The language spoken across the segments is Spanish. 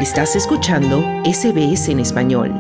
Estás escuchando SBS en español.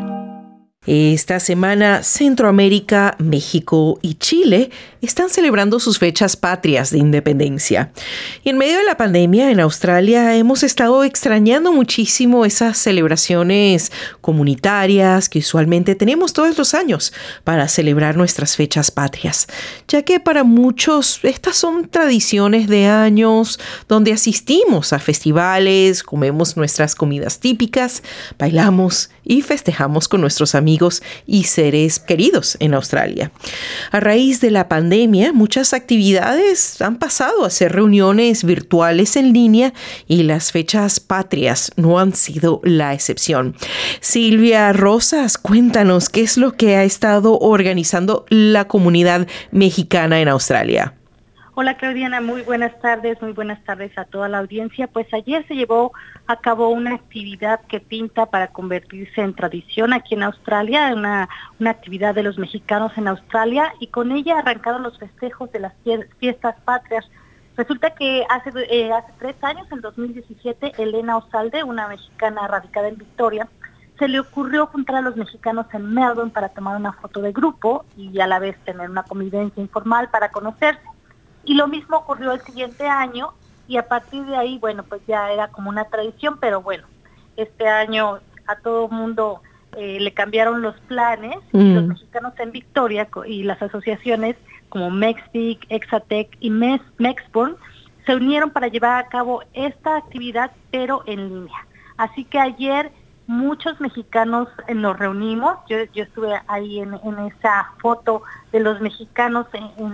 Esta semana, Centroamérica, México y Chile están celebrando sus fechas patrias de independencia. Y en medio de la pandemia en Australia hemos estado extrañando muchísimo esas celebraciones comunitarias que usualmente tenemos todos los años para celebrar nuestras fechas patrias, ya que para muchos estas son tradiciones de años donde asistimos a festivales, comemos nuestras comidas típicas, bailamos y festejamos con nuestros amigos y seres queridos en Australia. A raíz de la pandemia, muchas actividades han pasado a ser reuniones virtuales en línea y las fechas patrias no han sido la excepción. Silvia Rosas, cuéntanos qué es lo que ha estado organizando la comunidad mexicana en Australia. Hola Claudiana, muy buenas tardes a toda la audiencia. Pues ayer se llevó a cabo una actividad que pinta para convertirse en tradición aquí en Australia, una actividad de los mexicanos en Australia, y con ella arrancaron los festejos de las fiestas patrias. Resulta que hace 3 años, en 2017, Elena Osalde, una mexicana radicada en Victoria, se le ocurrió juntar a los mexicanos en Melbourne para tomar una foto de grupo y a la vez tener una convivencia informal para conocerse. Y lo mismo ocurrió el siguiente año, y a partir de ahí, bueno, pues ya era como una tradición, pero bueno, este año a todo mundo le cambiaron los planes, y los mexicanos en Victoria y las asociaciones como Mexvic, Exatec y Mexborn se unieron para llevar a cabo esta actividad, pero en línea. Así que ayer muchos mexicanos nos reunimos, yo estuve ahí en esa foto de los mexicanos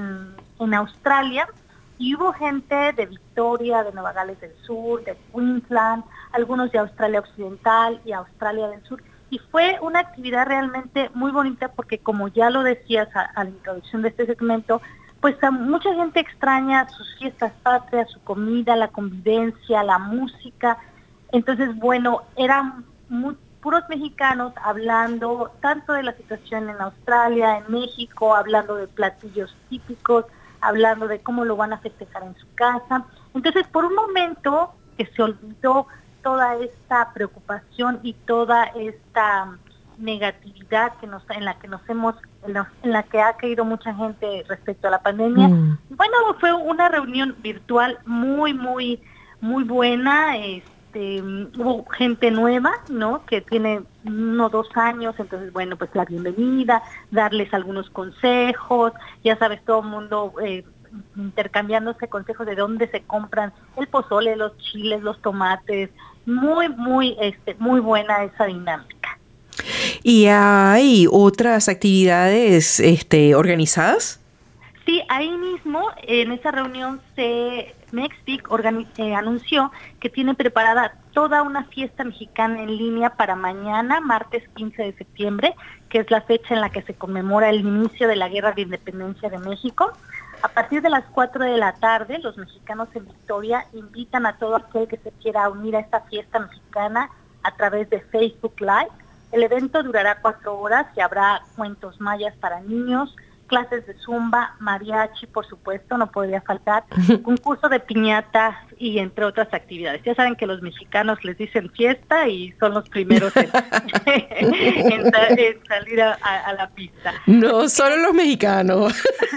en Australia, y hubo gente de Victoria, de Nueva Gales del Sur, de Queensland, algunos de Australia Occidental y Australia del Sur, y fue una actividad realmente muy bonita porque, como ya lo decías a la introducción de este segmento, pues mucha gente extraña sus fiestas patrias, su comida, la convivencia, la música. Entonces, bueno, eran puros mexicanos hablando tanto de la situación en Australia, en México, hablando de platillos típicos, hablando de cómo lo van a festejar en su casa. Entonces, por un momento que se olvidó toda esta preocupación y toda esta negatividad en la que ha caído mucha gente respecto a la pandemia. Bueno, fue una reunión virtual muy buena. Hubo gente nueva, ¿no?, que tiene 1 o 2 años, entonces, bueno, pues la bienvenida, darles algunos consejos, ya sabes, todo el mundo intercambiándose consejos de dónde se compran el pozole, los chiles, los tomates. Muy buena esa dinámica. ¿Y hay otras actividades organizadas? Sí, ahí mismo, en esa reunión, Mexvic anunció que tiene preparada toda una fiesta mexicana en línea para mañana, martes 15 de septiembre, que es la fecha en la que se conmemora el inicio de la Guerra de Independencia de México. A partir de las 4 de la tarde, los mexicanos en Victoria invitan a todo aquel que se quiera unir a esta fiesta mexicana a través de Facebook Live. El evento durará 4 horas y habrá cuentos mayas para niños, clases de zumba, mariachi, por supuesto, no podría faltar, concurso de piñata y entre otras actividades. Ya saben que los mexicanos les dicen fiesta y son los primeros en salir a la pista. No, solo los mexicanos.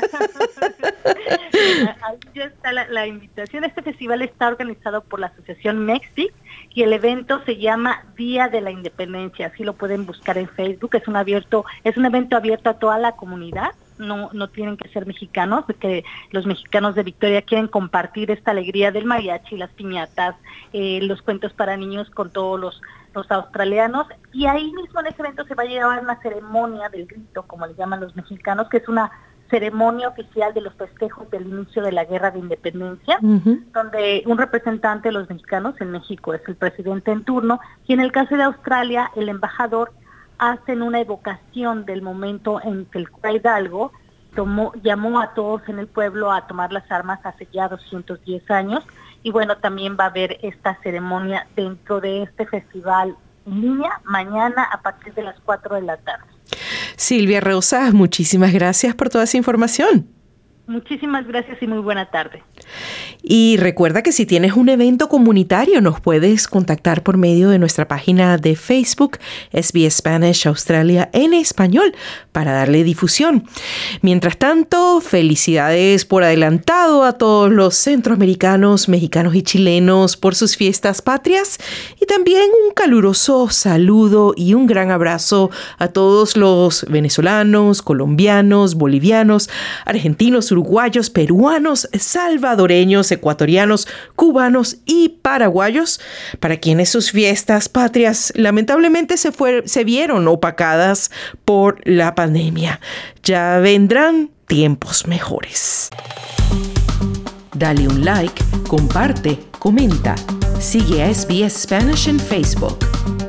Ahí ya está la invitación. Este festival está organizado por la asociación Mexvic y el evento se llama Día de la Independencia. Así lo pueden buscar en Facebook. Es un evento abierto a toda la comunidad. No tienen que ser mexicanos, porque los mexicanos de Victoria quieren compartir esta alegría del mariachi, las piñatas, los cuentos para niños con todos los australianos. Y ahí mismo en ese evento se va a llevar una ceremonia del grito, como le llaman los mexicanos, que es una ceremonia oficial de los festejos del inicio de la Guerra de Independencia, donde un representante de los mexicanos en México es el presidente en turno, y en el caso de Australia, el embajador hacen una evocación del momento en que el cura Hidalgo llamó a todos en el pueblo a tomar las armas hace ya 210 años, y bueno, también va a haber esta ceremonia dentro de este festival en línea mañana a partir de las 4 de la tarde. Silvia Rosas, muchísimas gracias por toda esa información. Muchísimas gracias y muy buena tarde. Y recuerda que si tienes un evento comunitario nos puedes contactar por medio de nuestra página de Facebook SBS Spanish Australia en español para darle difusión. Mientras tanto, felicidades por adelantado a todos los centroamericanos, mexicanos y chilenos por sus fiestas patrias y también un caluroso saludo y un gran abrazo a todos los venezolanos, colombianos, bolivianos, argentinos, uruguayos, peruanos, salvadoreños, ecuatorianos, cubanos y paraguayos, para quienes sus fiestas patrias lamentablemente se vieron opacadas por la pandemia. Ya vendrán tiempos mejores. Dale un like, comparte, comenta. Sigue a SBS Spanish en Facebook.